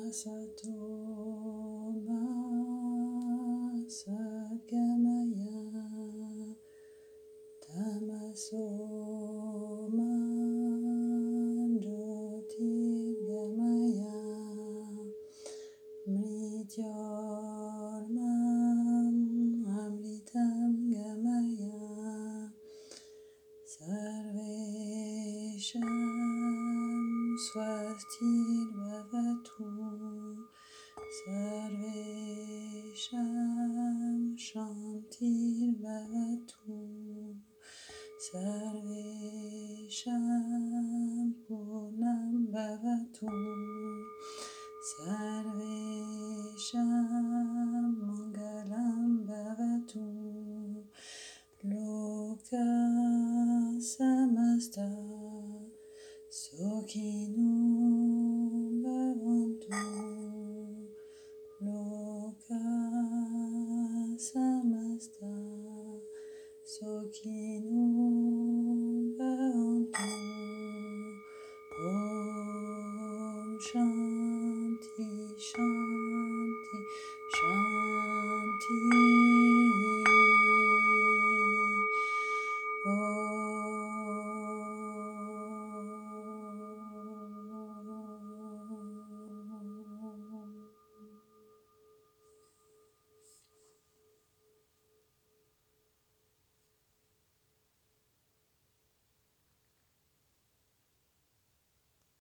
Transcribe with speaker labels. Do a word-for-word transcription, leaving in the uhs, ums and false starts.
Speaker 1: Sato Ma Sadgamaya Tamaso Ma Jyotirgamaya Mrityormam Amritam Gamaya Sarvesham Swastirvavatu Sarvesham Shantirvavatu Sarvesham Purnam Bhavatu Sarvesham Mangalam Bhavatu Loka Samasta Sukhino Bhavantu Loka Samasta Sukhino